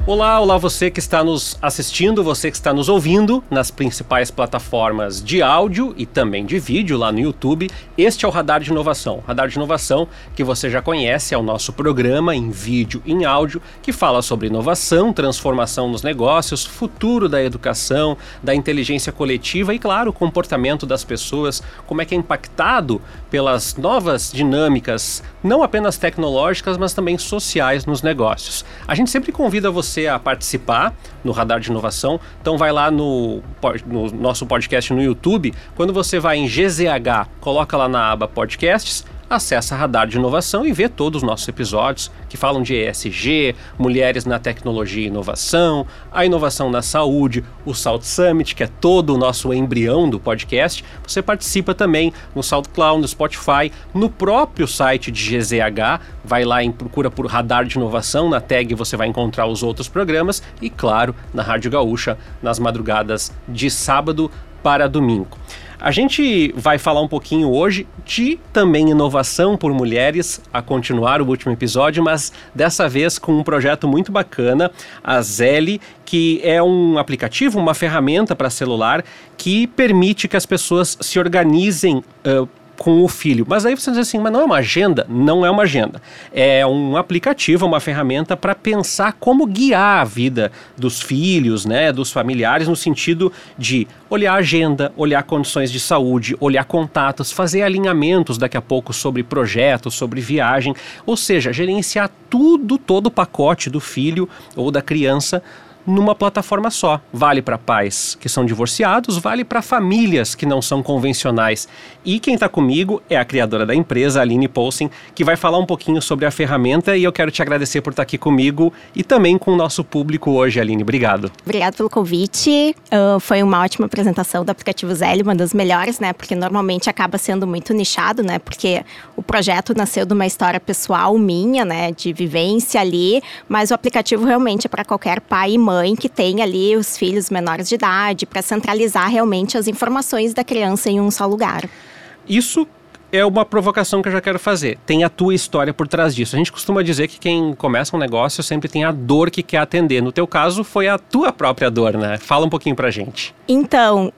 Olá, olá você que está nos assistindo, você que está nos ouvindo nas principais plataformas de áudio e também de vídeo lá no YouTube. Este é o Radar de Inovação. Radar de Inovação, que você já conhece, é o nosso programa em vídeo e em áudio que fala sobre inovação, transformação nos negócios, futuro da educação, da inteligência coletiva e, claro, o comportamento das pessoas, como é que é impactado pelas novas dinâmicas, não apenas tecnológicas, mas também sociais nos negócios. A gente sempre convida você a participar no Radar de Inovação, então vai lá no nosso podcast no YouTube, quando você vai em GZH, coloca lá na aba podcasts, acessa Radar de Inovação e vê todos os nossos episódios que falam de ESG, mulheres na tecnologia e inovação, a inovação na saúde, o Salt Summit, que é todo o nosso embrião do podcast. Você participa também no SoundCloud, no Spotify, no próprio site de GZH, vai lá e procura por Radar de Inovação, na tag você vai encontrar os outros programas e, claro, na Rádio Gaúcha, nas madrugadas de sábado para domingo. A gente vai falar um pouquinho hoje de também inovação por mulheres, a continuar o último episódio, mas dessa vez com um projeto muito bacana, a Zeli, que é um aplicativo, uma ferramenta para celular que permite que as pessoas se organizem com o filho. Mas aí você diz assim, mas não é uma agenda? Não é uma agenda. É um aplicativo, uma ferramenta para pensar como guiar a vida dos filhos, né, dos familiares, no sentido de olhar a agenda, olhar condições de saúde, olhar contatos, fazer alinhamentos daqui a pouco sobre projetos, sobre viagem, ou seja, gerenciar tudo, todo o pacote do filho ou da criança numa plataforma só. Vale para pais que são divorciados, vale para famílias que não são convencionais. E quem está comigo é a criadora da empresa, a Aline Poulsen, que vai falar um pouquinho sobre a ferramenta e eu quero te agradecer por estar aqui comigo e também com o nosso público hoje, Aline. Obrigado. Obrigada pelo convite. Foi uma ótima apresentação do aplicativo Zeli, uma das melhores, né? Porque normalmente acaba sendo muito nichado, né? Porque o projeto nasceu de uma história pessoal minha, né? De vivência ali, mas o aplicativo realmente é para qualquer pai e mãe que tem ali os filhos menores de idade, para centralizar realmente as informações da criança em um só lugar. Isso é uma provocação que eu já quero fazer. Tem a tua história por trás disso. A gente costuma dizer que quem começa um negócio sempre tem a dor que quer atender. No teu caso, foi a tua própria dor, né? Fala um pouquinho pra gente. Então,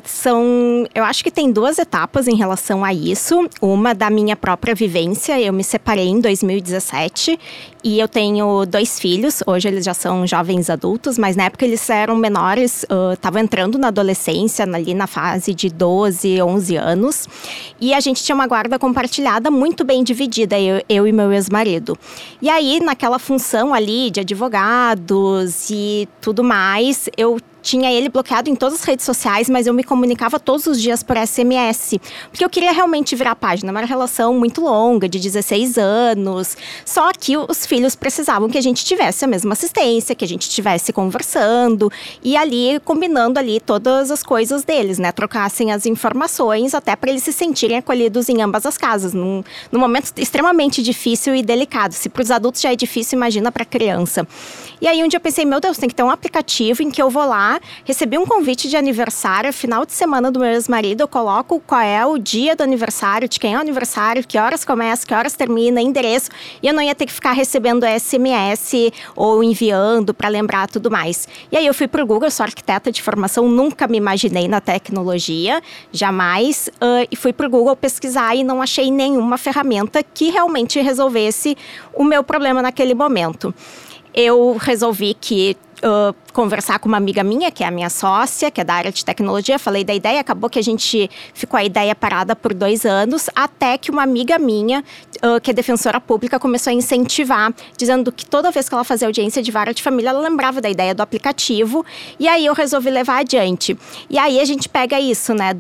eu acho que tem duas etapas em relação a isso. Uma da minha própria vivência. Eu me separei em 2017 e eu tenho 2 filhos. Hoje eles já são jovens adultos, mas na época eles eram menores, estavam entrando na adolescência, ali na fase de 12, 11 anos. E a gente tinha uma guarda compartilhada muito bem dividida, eu e meu ex-marido. E aí, naquela função ali de advogados e tudo mais, eu tinha ele bloqueado em todas as redes sociais, mas eu me comunicava todos os dias por SMS, porque eu queria realmente virar a página. Uma relação muito longa, de 16 anos, só que os filhos precisavam que a gente tivesse a mesma assistência, que a gente estivesse conversando e ali, combinando ali todas as coisas deles, né? Trocassem as informações até para eles se sentirem acolhidos em ambas as casas, num momento extremamente difícil e delicado. Se para os adultos já é difícil, imagina para a criança. E aí um dia eu pensei, meu Deus, tem que ter um aplicativo em que eu vou lá, recebi um convite de aniversário, final de semana do meu ex-marido, eu coloco qual é o dia do aniversário, de quem é o aniversário, que horas começa, que horas termina, endereço, e eu não ia ter que ficar recebendo SMS ou enviando para lembrar tudo mais. E aí eu fui pro Google, sou arquiteta de formação, nunca me imaginei na tecnologia, jamais, e fui pro Google pesquisar e não achei nenhuma ferramenta que realmente resolvesse o meu problema naquele momento. Eu resolvi conversar com uma amiga minha, que é a minha sócia, que é da área de tecnologia, falei da ideia, acabou que a gente ficou a ideia parada por 2 anos, até que uma amiga minha, que é defensora pública, começou a incentivar, dizendo que toda vez que ela fazia audiência de vara de família, ela lembrava da ideia do aplicativo, e aí eu resolvi levar adiante. E aí a gente pega isso, né,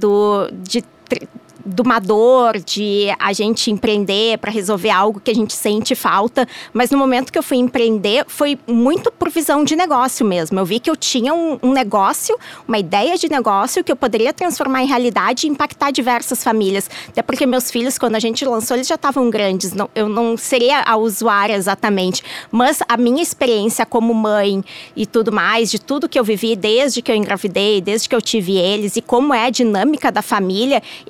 de uma dor, de a gente empreender para resolver algo que a gente sente falta, mas no momento que eu fui empreender, foi muito por visão de negócio mesmo. Eu vi que eu tinha um negócio, uma ideia de negócio que eu poderia transformar em realidade e impactar diversas famílias. Até porque meus filhos, quando a gente lançou, eles já estavam grandes. Eu não seria a usuária exatamente, mas a minha experiência como mãe e tudo mais, de tudo que eu vivi desde que eu engravidei, desde que eu tive eles e como é a dinâmica da família, eu vi que a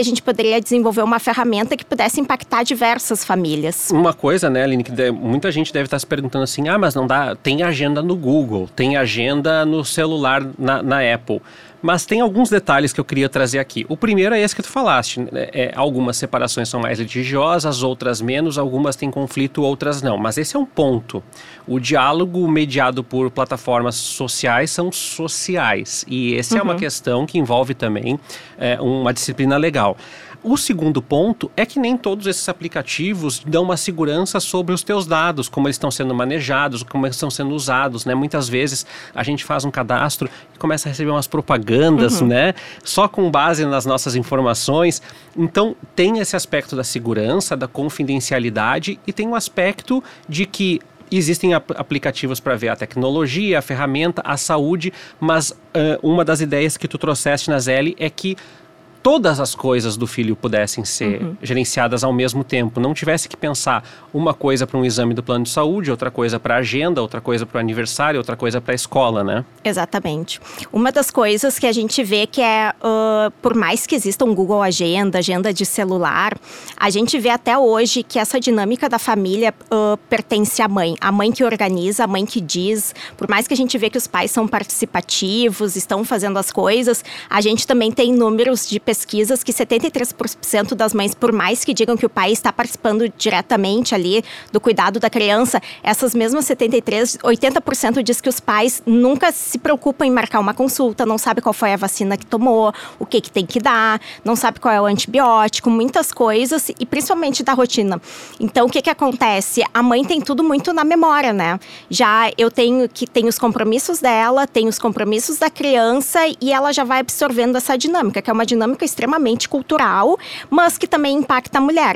gente poderia desenvolver uma ferramenta que pudesse impactar diversas famílias. Uma coisa, né, Aline, que muita gente deve estar se perguntando assim, mas não dá, tem agenda no Google, tem agenda no celular na Apple. Mas tem alguns detalhes que eu queria trazer aqui. O primeiro é esse que tu falaste. Algumas separações são mais litigiosas, outras menos, algumas têm conflito, outras não. Mas esse é um ponto. O diálogo mediado por plataformas sociais são sociais. E essa é uma questão que envolve também uma disciplina legal. O segundo ponto é que nem todos esses aplicativos dão uma segurança sobre os teus dados, como eles estão sendo manejados, como eles estão sendo usados, né? Muitas vezes a gente faz um cadastro e começa a receber umas propagandas, né? Só com base nas nossas informações. Então, tem esse aspecto da segurança, da confidencialidade e tem um aspecto de que existem aplicativos para ver a tecnologia, a ferramenta, a saúde, mas uma das ideias que tu trouxeste na Zeli é que todas as coisas do filho pudessem ser gerenciadas ao mesmo tempo. Não tivesse que pensar uma coisa para um exame do plano de saúde, outra coisa para a agenda, outra coisa para o aniversário, outra coisa para a escola, né? Exatamente. Uma das coisas que a gente vê que por mais que exista um Google Agenda de celular, a gente vê até hoje que essa dinâmica da família pertence à mãe. A mãe que organiza, a mãe que diz. Por mais que a gente vê que os pais são participativos, estão fazendo as coisas, a gente também tem números de pesquisas que 73% das mães, por mais que digam que o pai está participando diretamente ali do cuidado da criança, essas mesmas 80% diz que os pais nunca se preocupam em marcar uma consulta, não sabe qual foi a vacina que tomou, o que tem que dar, não sabe qual é o antibiótico, muitas coisas e principalmente da rotina. Então, o que acontece? A mãe tem tudo muito na memória, né? Já eu tenho os compromissos dela, tenho os compromissos da criança e ela já vai absorvendo essa dinâmica, que é uma dinâmica extremamente cultural, mas que também impacta a mulher.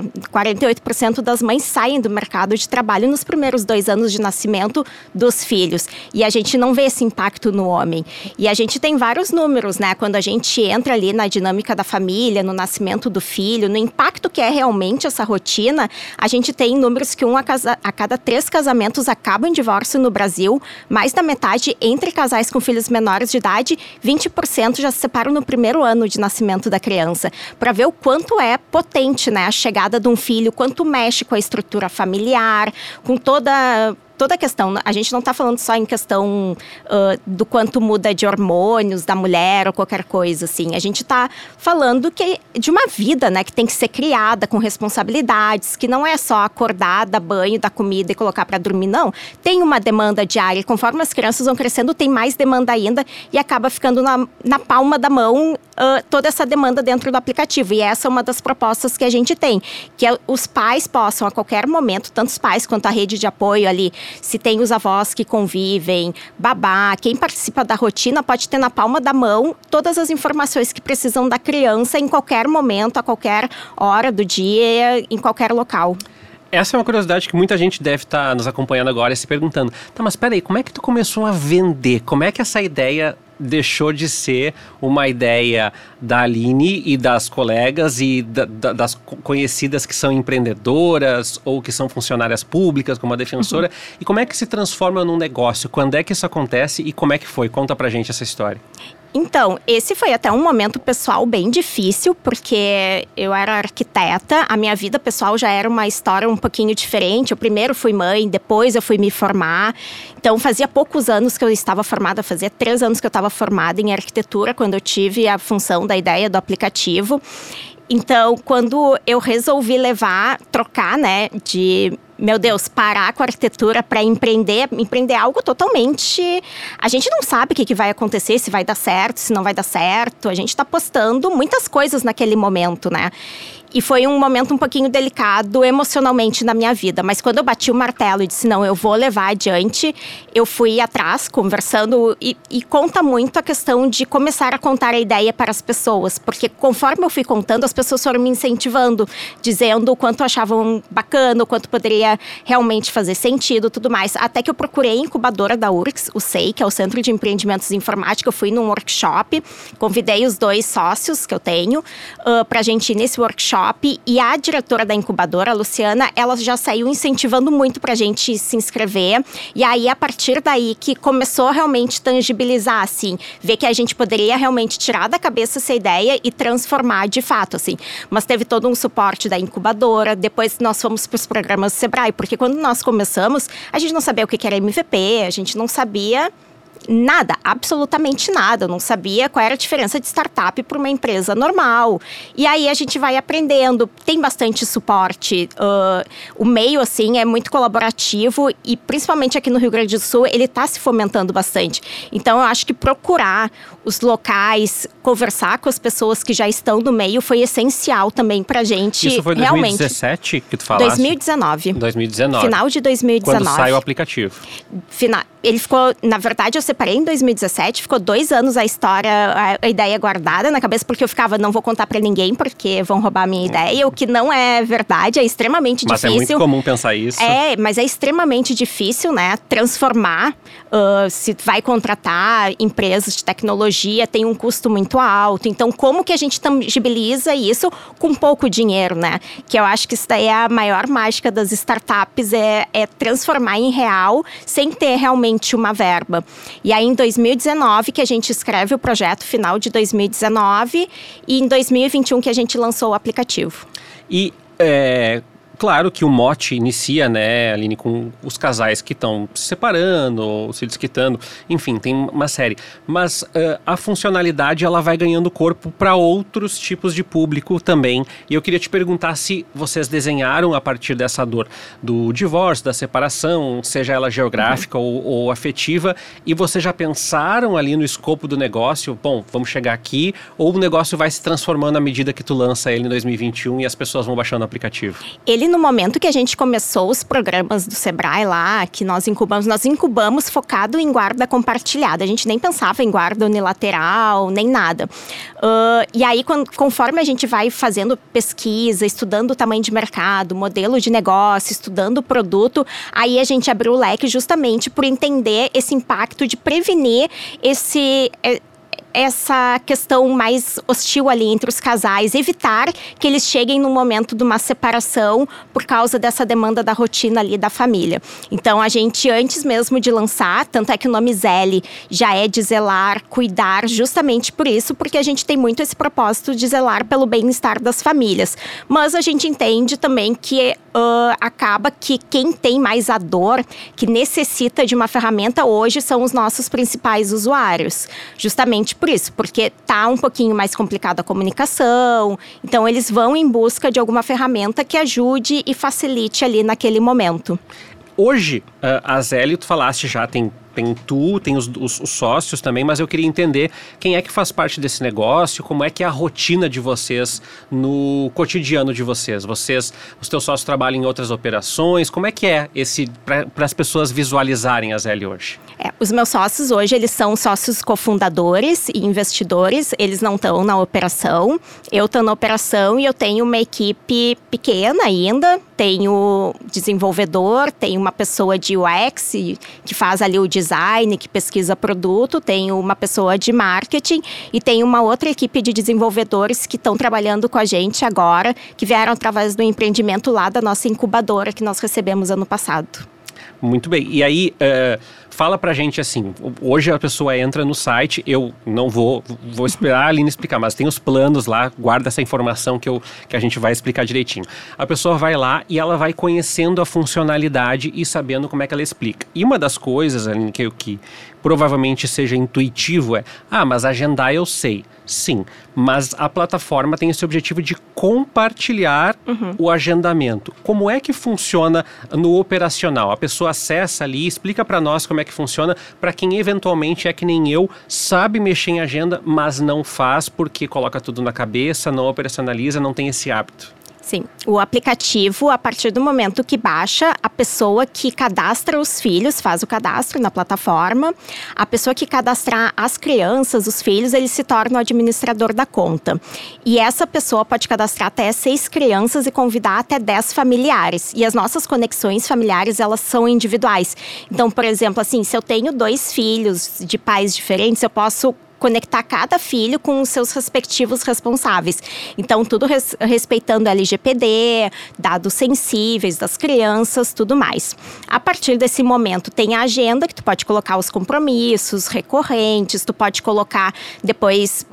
48% das mães saem do mercado de trabalho nos primeiros 2 anos de nascimento dos filhos. E a gente não vê esse impacto no homem. E a gente tem vários números, né? Quando a gente entra ali na dinâmica da família, no nascimento do filho, no impacto que é realmente essa rotina, a gente tem números que a cada 3 casamentos acaba em divórcio no Brasil, mais da metade entre casais com filhos menores de idade, 20% já se separam no primeiro ano de nascimento da criança, para ver o quanto é potente, né, a chegada de um filho, quanto mexe com a estrutura familiar, com toda a questão. A gente não está falando só em questão do quanto muda de hormônios da mulher ou qualquer coisa, assim. A gente está falando de uma vida, né, que tem que ser criada com responsabilidades, que não é só acordar, dar banho, dar comida e colocar para dormir, não. Tem uma demanda diária e conforme as crianças vão crescendo, tem mais demanda ainda e acaba ficando na palma da mão toda essa demanda dentro do aplicativo. E essa é uma das propostas que a gente tem, que os pais possam a qualquer momento, tanto os pais quanto a rede de apoio ali, se tem os avós que convivem, babá, quem participa da rotina pode ter na palma da mão todas as informações que precisam da criança em qualquer momento, a qualquer hora do dia, em qualquer local. Essa é uma curiosidade que muita gente deve estar nos acompanhando agora e se perguntando. Tá, mas peraí, como é que tu começou a vender? Como é que essa ideia deixou de ser uma ideia da Aline e das colegas e das conhecidas que são empreendedoras ou que são funcionárias públicas, como a defensora, e como é que se transforma num negócio? Quando é que isso acontece e como é que foi? Conta pra gente essa história. Então, esse foi até um momento pessoal bem difícil, porque eu era arquiteta, a minha vida pessoal já era uma história um pouquinho diferente. Eu primeiro fui mãe, depois eu fui me formar. Então, fazia poucos anos que eu estava formada, fazia 3 anos que eu estava formada em arquitetura, quando eu tive a função da ideia do aplicativo. Então, quando eu resolvi trocar, né, meu Deus, parar com a arquitetura para empreender algo totalmente... A gente não sabe o que vai acontecer, se vai dar certo, se não vai dar certo. A gente está postando muitas coisas naquele momento, né? E foi um momento um pouquinho delicado emocionalmente na minha vida. Mas quando eu bati o martelo e disse, não, eu vou levar adiante, eu fui atrás, conversando. E conta muito a questão de começar a contar a ideia para as pessoas. Porque conforme eu fui contando, as pessoas foram me incentivando, dizendo o quanto achavam bacana, o quanto poderia realmente fazer sentido, tudo mais. Até que eu procurei a incubadora da URGS, o SEI, que é o Centro de Empreendimentos de Informática. Eu fui num workshop, convidei os 2 sócios que eu tenho para a gente ir nesse workshop. workshop e a diretora da incubadora, a Luciana, ela já saiu incentivando muito pra gente se inscrever. E aí, a partir daí que começou a realmente tangibilizar, assim, ver que a gente poderia realmente tirar da cabeça essa ideia e transformar de fato, assim. Mas teve todo um suporte da incubadora, depois nós fomos para os programas do Sebrae, porque quando nós começamos, a gente não sabia o que era MVP, a gente não sabia nada, absolutamente nada. Eu não sabia qual era a diferença de startup para uma empresa normal. E aí a gente vai aprendendo, tem bastante suporte. O meio, assim, é muito colaborativo e principalmente aqui no Rio Grande do Sul, ele está se fomentando bastante. Então, eu acho que procurar os locais, conversar com as pessoas que já estão no meio foi essencial também pra gente. Isso foi 2017 que tu falaste? 2019. 2019. Final de 2019. Quando sai o aplicativo. Ele ficou, na verdade, eu separei em 2017, ficou 2 anos a história, a ideia guardada na cabeça, porque eu ficava, não vou contar pra ninguém, porque vão roubar a minha ideia, o que não é verdade, é extremamente difícil. Mas é muito comum pensar isso. Mas é extremamente difícil, né, transformar, se vai contratar empresas de tecnologia, tem um custo muito alto, então como que a gente tangibiliza isso com pouco dinheiro, né, que eu acho que isso daí é a maior mágica das startups, é transformar em real, sem ter realmente uma verba. E aí, em 2019, que a gente escreve o projeto, final de 2019, e em 2021 que a gente lançou o aplicativo. E, claro que o mote inicia, né, Aline, com os casais que estão se separando, ou se desquitando, enfim, tem uma série. Mas a funcionalidade, ela vai ganhando corpo para outros tipos de público também. E eu queria te perguntar se vocês desenharam a partir dessa dor do divórcio, da separação, seja ela geográfica ou afetiva, e vocês já pensaram ali no escopo do negócio, bom, vamos chegar aqui, ou o negócio vai se transformando à medida que tu lança ele em 2021 e as pessoas vão baixando o aplicativo? No momento que a gente começou os programas do Sebrae lá, que nós incubamos focado em guarda compartilhada. A gente nem pensava em guarda unilateral, nem nada. E aí, conforme a gente vai fazendo pesquisa, estudando o tamanho de mercado, modelo de negócio, estudando o produto, aí a gente abriu o leque justamente por entender esse impacto de prevenir essa questão mais hostil ali entre os casais, evitar que eles cheguem no momento de uma separação por causa dessa demanda da rotina ali da família. Então, a gente, antes mesmo de lançar, tanto é que o nome Zeli já é de zelar, cuidar, justamente por isso, porque a gente tem muito esse propósito de zelar pelo bem-estar das famílias. Mas a gente entende também que acaba que quem tem mais a dor, que necessita de uma ferramenta hoje, são os nossos principais usuários. Justamente por isso, porque tá um pouquinho mais complicada a comunicação, então eles vão em busca de alguma ferramenta que ajude e facilite ali naquele momento. Hoje, a Zeli, tu falaste já, tem tu, tem os sócios também, mas eu queria entender quem é que faz parte desse negócio, como é que é a rotina de vocês no cotidiano de vocês. Os teus sócios trabalham em outras operações, como é que é para as pessoas visualizarem a Zeli hoje? Os meus sócios hoje, eles são sócios cofundadores e investidores, eles não estão na operação, eu estou na operação e eu tenho uma equipe pequena ainda, tenho desenvolvedor, tenho uma pessoa de UX que faz ali o design, que pesquisa produto, tenho uma pessoa de marketing e tenho uma outra equipe de desenvolvedores que estão trabalhando com a gente agora, que vieram através do empreendimento lá da nossa incubadora que nós recebemos ano passado. Muito bem. E aí, fala pra gente assim, hoje a pessoa entra no site, eu não vou esperar a Aline explicar, mas tem os planos lá, guarda essa informação que a gente vai explicar direitinho. A pessoa vai lá e ela vai conhecendo a funcionalidade e sabendo como é que ela explica. E uma das coisas, Aline, que provavelmente seja intuitivo mas agendar eu sei. Sim, mas a plataforma tem esse objetivo de compartilhar o agendamento. Como é que funciona no operacional? A pessoa acessa ali, explica para nós como é que funciona, para quem eventualmente é que nem eu, sabe mexer em agenda, mas não faz porque coloca tudo na cabeça, não operacionaliza, não tem esse hábito. Sim, o aplicativo, a partir do momento que baixa, a pessoa que cadastra os filhos, faz o cadastro na plataforma, a pessoa que cadastrar as crianças, os filhos, ele se torna o administrador da conta. E essa pessoa pode cadastrar até 6 crianças e convidar até 10 familiares. E as nossas conexões familiares, elas são individuais. Então, por exemplo, assim, se eu tenho 2 filhos de pais diferentes, eu posso conectar cada filho com os seus respectivos responsáveis. Então, tudo respeitando LGPD, dados sensíveis das crianças, tudo mais. A partir desse momento, tem a agenda, que tu pode colocar os compromissos recorrentes, tu pode colocar depois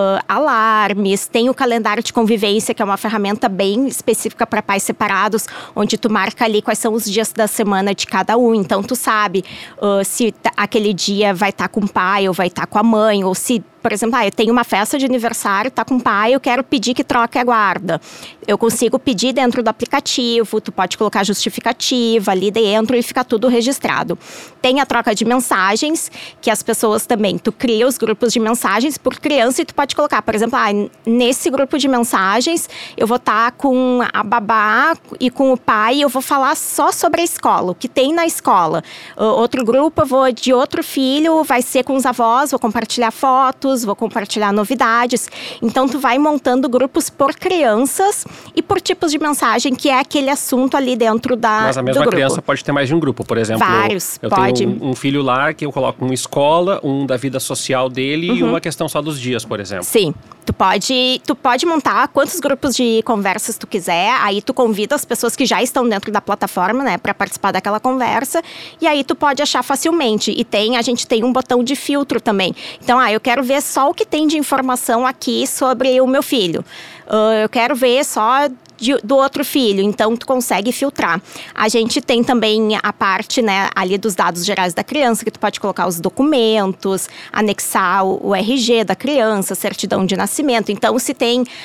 alarmes, tem o calendário de convivência, que é uma ferramenta bem específica para pais separados, onde tu marca ali quais são os dias da semana de cada um. Então, tu sabe se aquele dia vai estar com o pai ou vai estar com a mãe, ou se, por exemplo, eu tenho uma festa de aniversário, tá com o pai, eu quero pedir que troque a guarda. Eu consigo pedir dentro do aplicativo, tu pode colocar justificativa ali dentro e fica tudo registrado. Tem a troca de mensagens, que as pessoas também, tu cria os grupos de mensagens por criança e tu pode colocar, por exemplo, nesse grupo de mensagens, eu vou estar com a babá e com o pai e eu vou falar só sobre a escola, o que tem na escola. Outro grupo, eu vou de outro filho, vai ser com os avós, vou compartilhar fotos, vou compartilhar novidades. Então, tu vai montando grupos por crianças e por tipos de mensagem, que é aquele assunto ali dentro do grupo. Mas a mesma criança pode ter mais de um grupo, por exemplo. Vários, eu pode. tenho um filho lá que eu coloco uma escola, um da vida social dele e uma questão só dos dias, por exemplo. Sim. Tu pode montar quantos grupos de conversas tu quiser, aí tu convida as pessoas que já estão dentro da plataforma, né, para participar daquela conversa, e aí tu pode achar facilmente. E a gente tem um botão de filtro também. Então, eu quero ver só o que tem de informação aqui sobre o meu filho. Eu quero ver só do outro filho, então tu consegue filtrar. A gente tem também a parte, né, ali dos dados gerais da criança, que tu pode colocar os documentos, anexar o RG da criança, certidão de nascimento. Então, se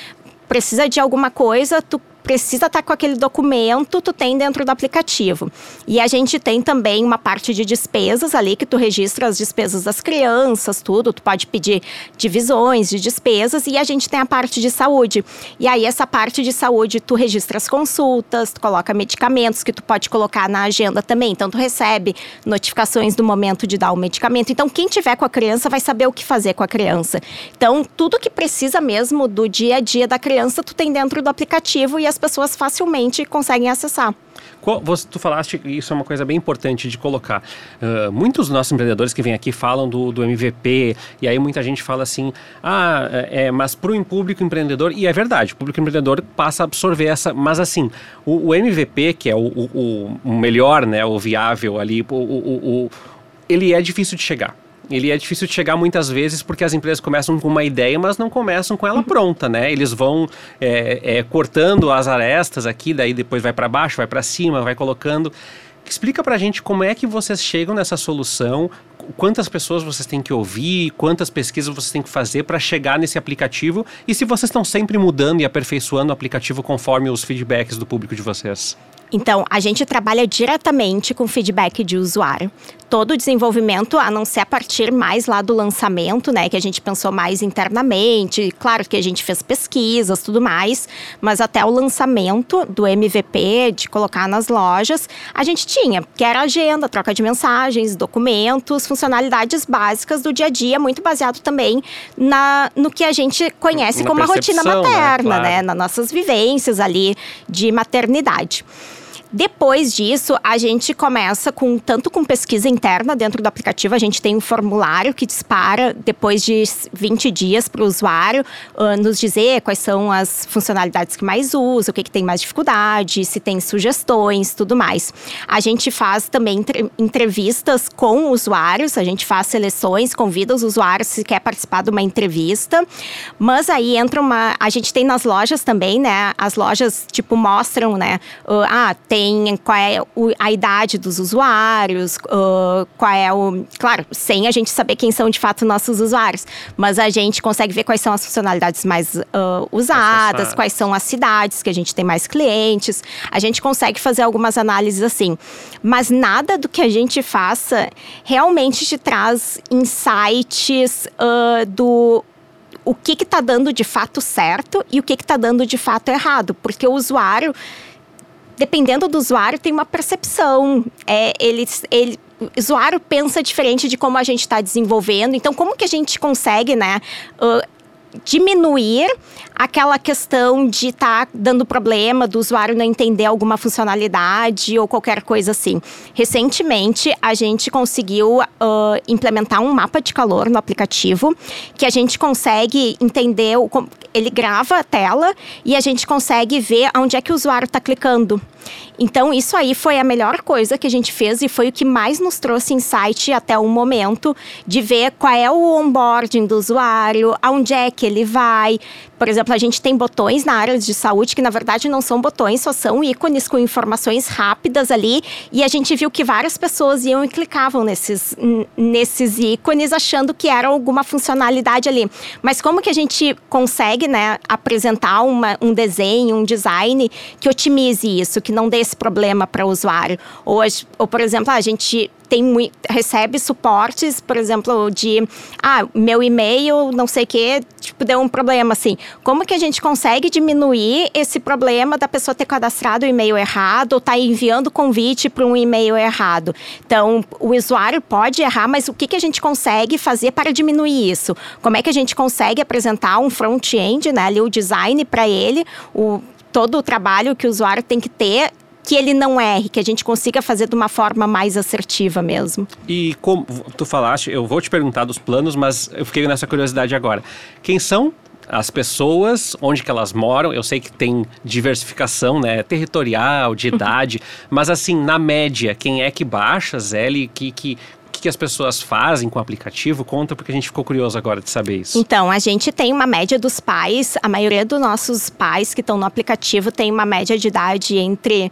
precisa de alguma coisa, tu precisa estar com aquele documento, tu tem dentro do aplicativo. E a gente tem também uma parte de despesas ali, que tu registra as despesas das crianças, tudo. Tu pode pedir divisões de despesas e a gente tem a parte de saúde. E aí, essa parte de saúde, tu registra as consultas, tu coloca medicamentos que tu pode colocar na agenda também. Então, tu recebe notificações do momento de dar o medicamento. Então, quem tiver com a criança vai saber o que fazer com a criança. Então, tudo que precisa mesmo do dia a dia da criança, tu tem dentro do aplicativo e as pessoas facilmente conseguem acessar. Tu falaste, isso é uma coisa bem importante de colocar. Muitos dos nossos empreendedores que vêm aqui falam do MVP, e aí muita gente fala assim, mas para o público empreendedor, e é verdade, o público empreendedor passa a absorver essa, mas assim, o MVP, que é o melhor, né, o viável ali, ele é difícil de chegar. Ele é difícil de chegar muitas vezes porque as empresas começam com uma ideia, mas não começam com ela pronta, né? Eles vão cortando as arestas aqui, daí depois vai para baixo, vai para cima, vai colocando. Explica pra gente como é que vocês chegam nessa solução, quantas pessoas vocês têm que ouvir, quantas pesquisas vocês têm que fazer para chegar nesse aplicativo e se vocês estão sempre mudando e aperfeiçoando o aplicativo conforme os feedbacks do público de vocês. Então, a gente trabalha diretamente com feedback de usuário. Todo o desenvolvimento, a não ser a partir mais lá do lançamento, né, que a gente pensou mais internamente. Claro que a gente fez pesquisas, tudo mais, mas até o lançamento do MVP, de colocar nas lojas, a gente tinha, que era agenda, troca de mensagens, documentos, funcionalidades básicas do dia a dia, muito baseado também no que a gente conhece como a rotina materna, claro, né, nas nossas vivências ali de maternidade. Depois disso, a gente começa tanto com pesquisa interna dentro do aplicativo. A gente tem um formulário que dispara depois de 20 dias para o usuário nos dizer quais são as funcionalidades que mais usa, o que tem mais dificuldade, se tem sugestões, tudo mais. A gente faz também entrevistas com usuários, a gente faz seleções, convida os usuários se quer participar de uma entrevista. Mas aí entra a gente tem nas lojas também, né? As lojas, mostram, né? Qual é a idade dos usuários, claro, sem a gente saber quem são de fato nossos usuários, mas a gente consegue ver quais são as funcionalidades mais usadas, quais são as cidades que a gente tem mais clientes, a gente consegue fazer algumas análises assim, mas nada do que a gente faça realmente te traz insights o que está dando de fato certo e o que está dando de fato errado, porque o usuário, dependendo do usuário, tem uma percepção. O usuário pensa diferente de como a gente está desenvolvendo. Então, como que a gente consegue, né, diminuir aquela questão de estar dando problema do usuário não entender alguma funcionalidade ou qualquer coisa assim. Recentemente, a gente conseguiu implementar um mapa de calor no aplicativo, que a gente consegue entender, ele grava a tela e a gente consegue ver onde é que o usuário está clicando. Então, isso aí foi a melhor coisa que a gente fez e foi o que mais nos trouxe insight até o momento de ver qual é o onboarding do usuário, aonde é que ele vai. Por exemplo, a gente tem botões na área de saúde que, na verdade, não são botões, só são ícones com informações rápidas ali. E a gente viu que várias pessoas iam e clicavam nesses ícones achando que era alguma funcionalidade ali. Mas como que a gente consegue, né, apresentar um desenho, um design que otimize isso, que não dê esse problema para o usuário? Ou, por exemplo, a gente recebe suportes, por exemplo, de meu e-mail, não sei o que, tipo, deu um problema assim. Como que a gente consegue diminuir esse problema da pessoa ter cadastrado o e-mail errado ou tá enviando convite para um e-mail errado? Então, o usuário pode errar, mas o que a gente consegue fazer para diminuir isso? Como é que a gente consegue apresentar um front-end, né, ali o design para ele, todo o trabalho que o usuário tem que ter, que ele não erre, que a gente consiga fazer de uma forma mais assertiva mesmo. E como tu falaste, eu vou te perguntar dos planos, mas eu fiquei nessa curiosidade agora. Quem são as pessoas, onde que elas moram? Eu sei que tem diversificação, né, territorial, de idade, mas assim, na média, quem é que baixa, Zélia, que as pessoas fazem com o aplicativo? Conta, porque a gente ficou curioso agora de saber isso. Então, a gente tem uma média dos pais, a maioria dos nossos pais que estão no aplicativo tem uma média de idade entre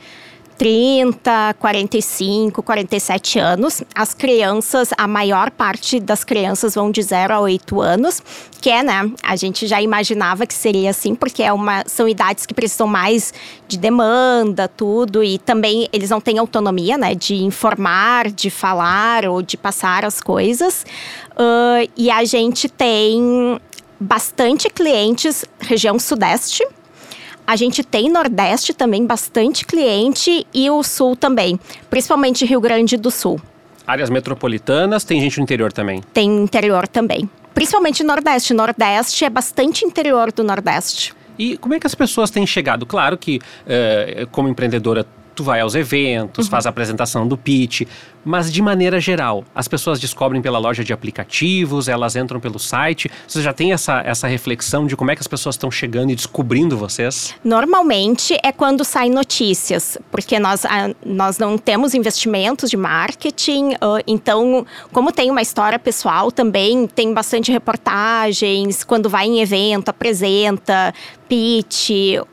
30, 45, 47 anos. As crianças, a maior parte das crianças vão de 0 a 8 anos, que é, né, a gente já imaginava que seria assim, porque são idades que precisam mais de demanda, tudo, e também eles não têm autonomia, né, de informar, de falar ou de passar as coisas. E a gente tem bastante clientes região sudeste. A gente tem Nordeste também, bastante cliente, e o Sul também, principalmente Rio Grande do Sul. Áreas metropolitanas, tem gente no interior também? Tem interior também, principalmente Nordeste. Nordeste é bastante interior do Nordeste. E como é que as pessoas têm chegado? Claro que, como empreendedora, tu vai aos eventos, faz a apresentação do pitch, mas de maneira geral, as pessoas descobrem pela loja de aplicativos, elas entram pelo site. Você já tem essa reflexão de como é que as pessoas estão chegando e descobrindo vocês? Normalmente é quando saem notícias, porque nós não temos investimentos de marketing, então, como tem uma história pessoal também, tem bastante reportagens, quando vai em evento, apresenta, pitch,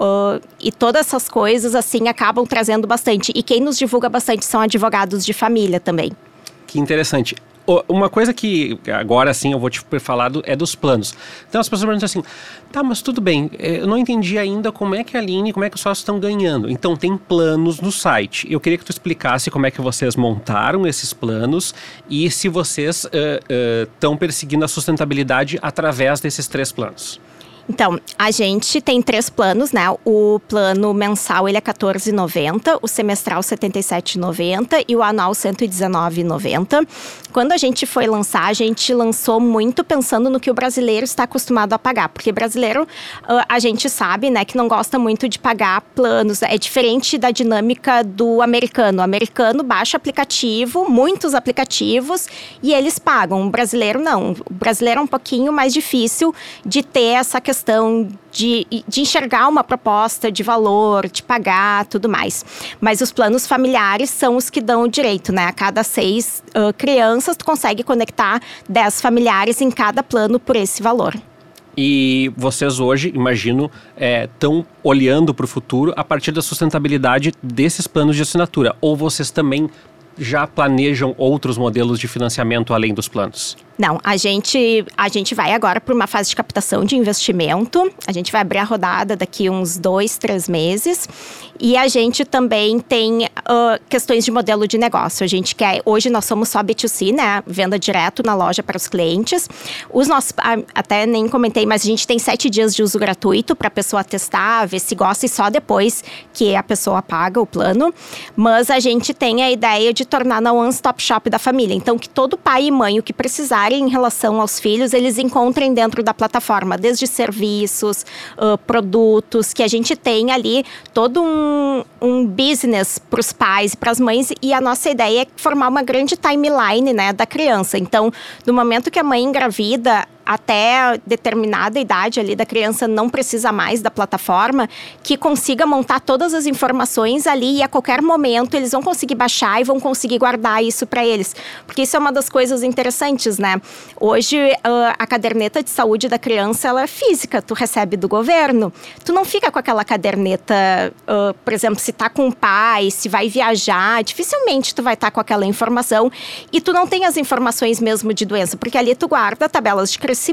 e todas essas coisas assim acabam trazendo bastante. E quem nos divulga bastante são advogados de família também. Que interessante. Uma coisa que agora sim eu vou te falar é dos planos. Então as pessoas perguntam assim, tá, mas tudo bem, eu não entendi ainda como é que a Aline, como é que os sócios estão ganhando. Então tem planos no site. Eu queria que tu explicasse como é que vocês montaram esses planos e se vocês estão perseguindo a sustentabilidade através desses 3 planos. Então, a gente tem 3 planos, né? O plano mensal, ele é R$14,90, o semestral R$77,90 e o anual R$119,90. Quando a gente foi lançar, a gente lançou muito pensando no que o brasileiro está acostumado a pagar. Porque brasileiro, a gente sabe, né, que não gosta muito de pagar planos. É diferente da dinâmica do americano. O americano baixa aplicativo, muitos aplicativos, e eles pagam. O brasileiro não. O brasileiro é um pouquinho mais difícil de ter essa questão de enxergar uma proposta de valor, de pagar, tudo mais. Mas os planos familiares são os que dão o direito, né? A cada 6 crianças, tu consegue conectar 10 familiares em cada plano por esse valor. E vocês hoje, imagino, estão olhando para o futuro a partir da sustentabilidade desses planos de assinatura. Ou vocês também já planejam outros modelos de financiamento além dos planos? Não, a gente vai agora para uma fase de captação de investimento. A gente vai abrir a rodada daqui uns 2, 3 meses. E a gente também tem questões de modelo de negócio. A gente hoje nós somos só B2C, né? Venda direto na loja para os clientes. Os nossos, até nem comentei, mas a gente tem 7 dias de uso gratuito para a pessoa testar, ver se gosta, e só depois que a pessoa paga o plano. Mas a gente tem a ideia de pode tornar na one-stop shop da família. Então, que todo pai e mãe, o que precisarem em relação aos filhos, eles encontrem dentro da plataforma, desde serviços, produtos, que a gente tem ali todo um business para os pais e para as mães, e a nossa ideia é formar uma grande timeline, né, da criança. Então, do momento que a mãe engravida até determinada idade ali da criança não precisa mais da plataforma, que consiga montar todas as informações ali, e a qualquer momento eles vão conseguir baixar e vão conseguir guardar isso para eles. Porque isso é uma das coisas interessantes, né? Hoje, a caderneta de saúde da criança, ela é física, tu recebe do governo. Tu não fica com aquela caderneta, por exemplo, se tá com o pai, se vai viajar, dificilmente tu vai estar com aquela informação, e tu não tem as informações mesmo de doença, porque ali tu guarda tabelas de crescimento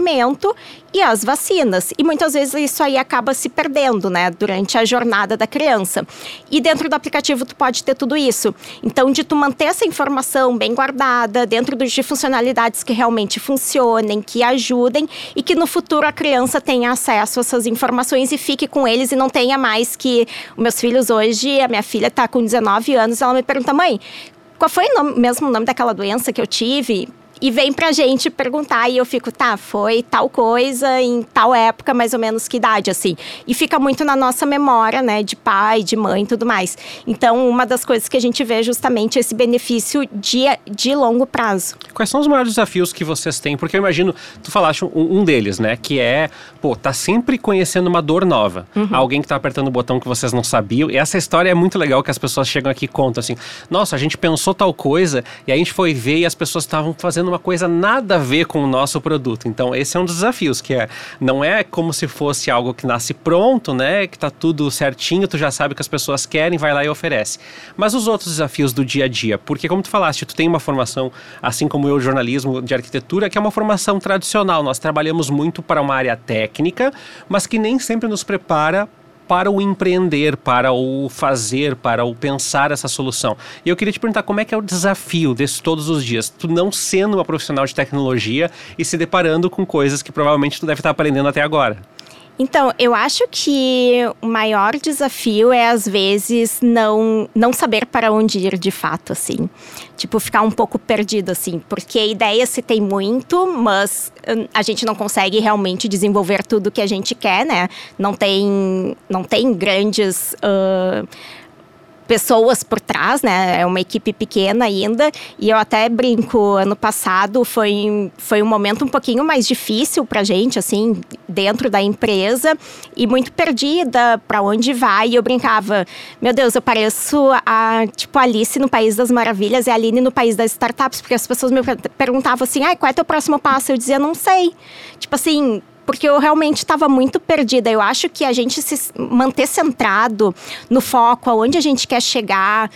e as vacinas. E muitas vezes isso aí acaba se perdendo, né, durante a jornada da criança. E dentro do aplicativo tu pode ter tudo isso. Então, de tu manter essa informação bem guardada, dentro de funcionalidades que realmente funcionem, que ajudem, e que no futuro a criança tenha acesso a essas informações e fique com eles, e não tenha mais que... Meus filhos hoje, a minha filha está com 19 anos, ela me pergunta: mãe, qual foi mesmo o nome daquela doença que eu tive? E vem pra gente perguntar, e eu fico, tá, foi tal coisa em tal época, mais ou menos que idade, assim. E fica muito na nossa memória, né, de pai, de mãe e tudo mais. Então, uma das coisas que a gente vê é justamente esse benefício de longo prazo. Quais são os maiores desafios que vocês têm? Porque eu imagino, tu falaste um deles, né, que é, tá sempre conhecendo uma dor nova. Alguém que tá apertando o botão que vocês não sabiam. E essa história é muito legal, que as pessoas chegam aqui e contam assim, nossa, a gente pensou tal coisa, e a gente foi ver e as pessoas estavam fazendo uma coisa nada a ver com o nosso produto. Então, esse é um dos desafios, que não é como se fosse algo que nasce pronto, né? Que tá tudo certinho, tu já sabe o que as pessoas querem, vai lá e oferece. Mas os outros desafios do dia a dia, porque como tu falaste, tu tem uma formação, assim como eu, jornalismo de arquitetura, que é uma formação tradicional. Nós trabalhamos muito para uma área técnica, mas que nem sempre nos prepara para o empreender, para o fazer, para o pensar essa solução. E eu queria te perguntar, como é que é o desafio desse todos os dias? Tu não sendo uma profissional de tecnologia e se deparando com coisas que provavelmente tu deve estar aprendendo até agora. Então, eu acho que o maior desafio é, às vezes, não saber para onde ir de fato, assim. Tipo, ficar um pouco perdido, assim. Porque ideia se tem muito, mas a gente não consegue realmente desenvolver tudo que a gente quer, né? Não tem grandes... pessoas por trás, né? É uma equipe pequena ainda. E eu até brinco, ano passado foi um momento um pouquinho mais difícil pra gente, assim, dentro da empresa. E muito perdida, pra onde vai. E eu brincava, meu Deus, eu pareço tipo, Alice no País das Maravilhas e a Aline no País das Startups. Porque as pessoas me perguntavam assim, qual é teu próximo passo? Eu dizia, não sei. Tipo assim... Porque eu realmente estava muito perdida. Eu acho que a gente se manter centrado no foco, aonde a gente quer chegar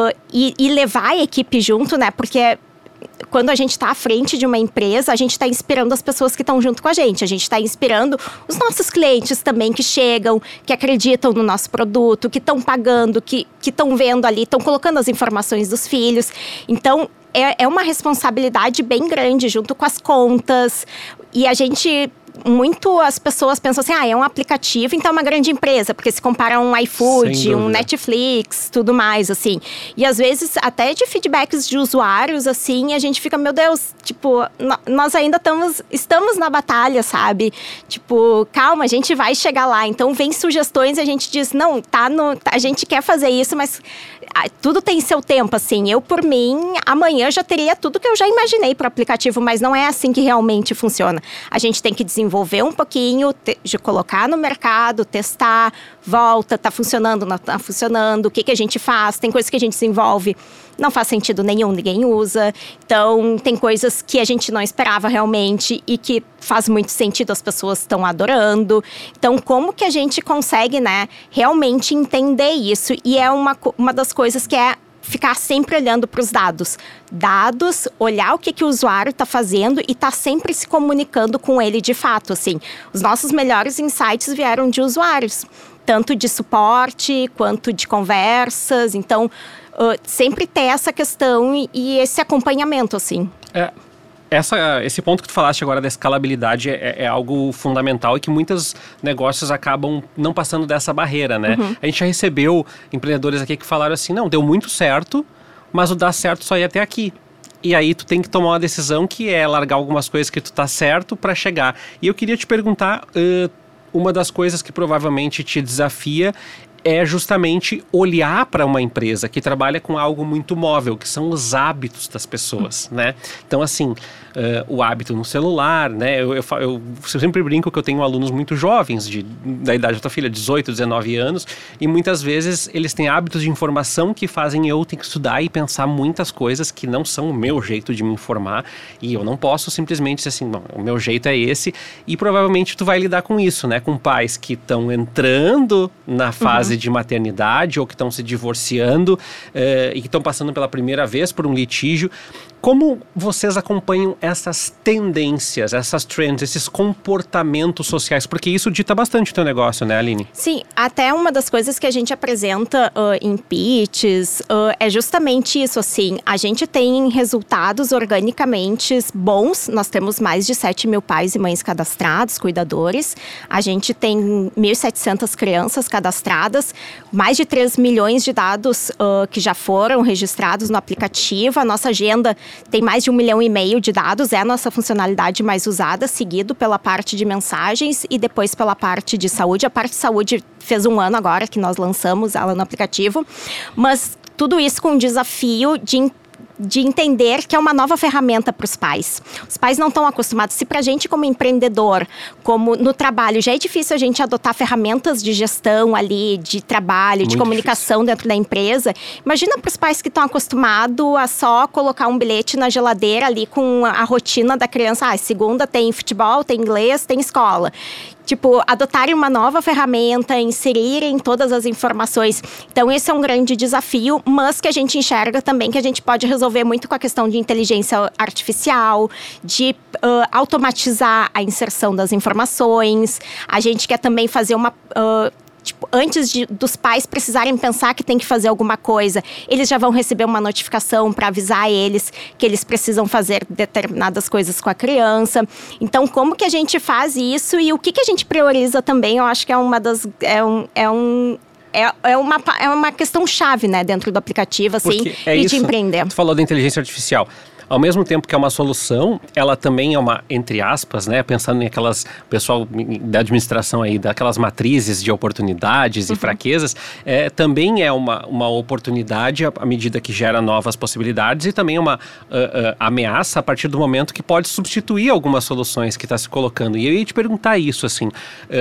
e levar a equipe junto, né? Porque quando a gente está à frente de uma empresa, a gente está inspirando as pessoas que estão junto com a gente. A gente está inspirando os nossos clientes também que chegam, que acreditam no nosso produto, que estão pagando, que estão vendo ali, estão colocando as informações dos filhos. Então, é uma responsabilidade bem grande junto com as contas. E a gente... Muito as pessoas pensam assim, é um aplicativo, então é uma grande empresa, porque se compara um iFood, um Netflix, tudo mais, assim. E às vezes, até de feedbacks de usuários, assim, a gente fica, meu Deus, tipo, nós ainda estamos na batalha, sabe? Tipo, calma, a gente vai chegar lá. Então, vem sugestões e a gente diz, não, a gente quer fazer isso, mas tudo tem seu tempo, assim. Eu, por mim, amanhã já teria tudo que eu já imaginei para o aplicativo, mas não é assim que realmente funciona. A gente tem que desenvolver um pouquinho, de colocar no mercado, testar, volta, tá funcionando, não tá funcionando, o que a gente faz, tem coisas que a gente desenvolve, não faz sentido nenhum, ninguém usa. Então, tem coisas que a gente não esperava realmente e que faz muito sentido, as pessoas estão adorando. Então, como que a gente consegue, né, realmente entender isso? E é uma das coisas que é ficar sempre olhando para os dados. Dados, olhar o que o usuário está fazendo e tá sempre se comunicando com ele de fato, assim. Os nossos melhores insights vieram de usuários, tanto de suporte quanto de conversas. Então, sempre ter essa questão e esse acompanhamento, assim. Esse ponto que tu falaste agora da escalabilidade é algo fundamental e que muitos negócios acabam não passando dessa barreira, né? A gente já recebeu empreendedores aqui que falaram assim, não, deu muito certo, mas o dar certo só ia até aqui. E aí tu tem que tomar uma decisão que é largar algumas coisas que tu tá certo para chegar. E eu queria te perguntar, uma das coisas que provavelmente te desafia é justamente olhar para uma empresa que trabalha com algo muito móvel, que são os hábitos das pessoas, né? Então, assim, o hábito no celular, né? Eu sempre brinco que eu tenho alunos muito jovens, da idade da tua filha, 18, 19 anos, e muitas vezes eles têm hábitos de informação que fazem eu ter que estudar e pensar muitas coisas que não são o meu jeito de me informar, e eu não posso simplesmente dizer assim, não, o meu jeito é esse, e provavelmente tu vai lidar com isso, né? Com pais que estão entrando na fase de maternidade ou que estão se divorciando e que estão passando pela primeira vez por um litígio. Como vocês acompanham essas tendências, essas trends, esses comportamentos sociais? Porque isso dita bastante o teu negócio, né, Aline? Sim, até uma das coisas que a gente apresenta em pitches é justamente isso, assim. A gente tem resultados organicamente bons. Nós temos mais de 7 mil pais e mães cadastrados, cuidadores. A gente tem 1.700 crianças cadastradas, mais de 3 milhões de dados que já foram registrados no aplicativo. A nossa agenda tem mais de 1,5 milhão de dados, é a nossa funcionalidade mais usada, seguido pela parte de mensagens e depois pela parte de saúde. A parte de saúde fez 1 ano agora que nós lançamos ela no aplicativo, mas tudo isso com o desafio de entender que é uma nova ferramenta para os pais. Os pais não estão acostumados. Se para a gente como empreendedor, como no trabalho, já é difícil a gente adotar ferramentas de gestão ali, de trabalho, de comunicação dentro da empresa, imagina para os pais que estão acostumados a só colocar um bilhete na geladeira ali com a rotina da criança. Segunda tem futebol, tem inglês, tem escola. Tipo, adotarem uma nova ferramenta, inserirem todas as informações. Então, esse é um grande desafio, mas que a gente enxerga também que a gente pode resolver muito com a questão de inteligência artificial, de automatizar a inserção das informações. A gente quer também fazer uma... antes dos pais precisarem pensar que tem que fazer alguma coisa, eles já vão receber uma notificação para avisar eles que eles precisam fazer determinadas coisas com a criança. Então, como que a gente faz isso e o que a gente prioriza também, eu acho que é uma das... É uma questão chave, né, dentro do aplicativo, assim, de empreender. Tu falou da inteligência artificial. Ao mesmo tempo que é uma solução, ela também é uma, entre aspas, né, pensando em aquelas, pessoal da administração aí, daquelas matrizes de oportunidades e fraquezas, também é uma oportunidade à medida que gera novas possibilidades e também uma ameaça a partir do momento que pode substituir algumas soluções que está se colocando. E eu ia te perguntar isso, assim...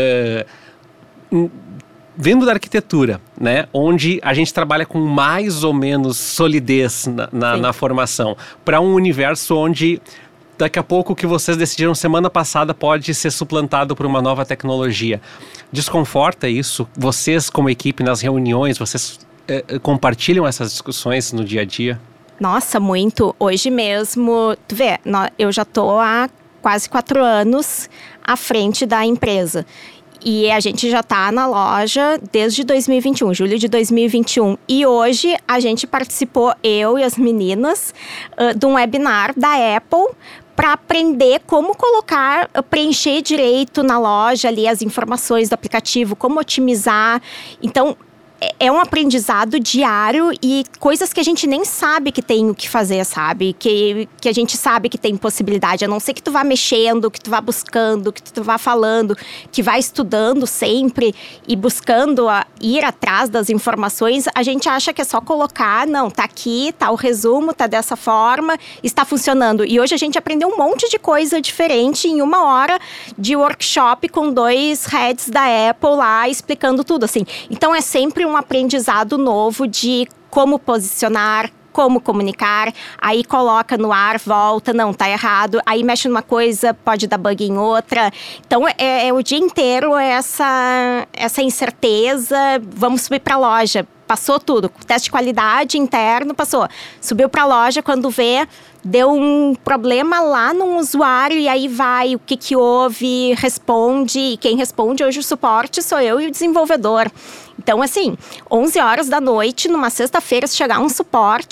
Vindo da arquitetura, né, onde a gente trabalha com mais ou menos solidez na formação, para um universo onde daqui a pouco o que vocês decidiram semana passada pode ser suplantado por uma nova tecnologia. Desconforta isso? Vocês como equipe nas reuniões, vocês compartilham essas discussões no dia a dia? Nossa, muito. Hoje mesmo, tu vê, eu já estou há quase 4 anos à frente da empresa. E a gente já está na loja desde 2021, julho de 2021. E hoje a gente participou, eu e as meninas, de um webinar da Apple para aprender como preencher direito na loja ali as informações do aplicativo, como otimizar. Então, é um aprendizado diário e coisas que a gente nem sabe que tem o que fazer, sabe? Que a gente sabe que tem possibilidade, a não ser que tu vá mexendo, que tu vá buscando, que tu vá falando, que vá estudando sempre e buscando ir atrás das informações. A gente acha que é só colocar, não, tá aqui, tá o resumo, tá dessa forma, está funcionando. E hoje a gente aprendeu um monte de coisa diferente em 1 hora de workshop com 2 heads da Apple lá explicando tudo, assim. Então é sempre um aprendizado novo de como posicionar, como comunicar, aí coloca no ar, volta, não, tá errado, aí mexe numa coisa, pode dar bug em outra. Então, o dia inteiro essa incerteza, vamos subir para a loja, passou tudo, teste de qualidade interno, passou. Subiu para a loja, quando vê, deu um problema lá no usuário e aí vai, o que houve, responde, e quem responde hoje o suporte sou eu e o desenvolvedor. Então, assim, 11 horas da noite, numa sexta-feira, se chegar um suporte,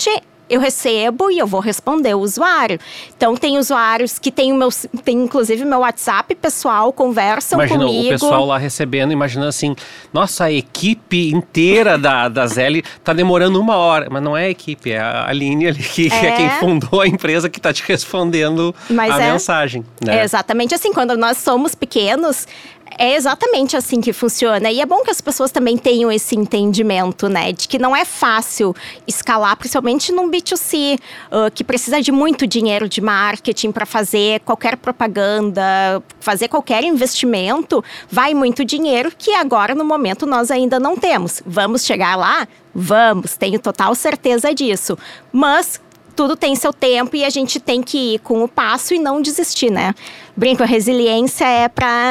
eu recebo e eu vou responder o usuário. Então, tem usuários que tem inclusive meu WhatsApp pessoal, conversam comigo. Imagina o pessoal lá recebendo, imagina assim, nossa, a equipe inteira da Zeli tá demorando 1 hora. Mas não é a equipe, é a Aline ali, que é quem fundou a empresa, que tá te respondendo a mensagem. Né? É exatamente assim, quando nós somos pequenos, é exatamente assim que funciona. E é bom que as pessoas também tenham esse entendimento, né? De que não é fácil escalar, principalmente num B2C, que precisa de muito dinheiro de marketing para fazer qualquer propaganda, fazer qualquer investimento. Vai muito dinheiro que agora, no momento, nós ainda não temos. Vamos chegar lá? Vamos, tenho total certeza disso. Mas tudo tem seu tempo e a gente tem que ir com o passo e não desistir, né? Brinco, a resiliência é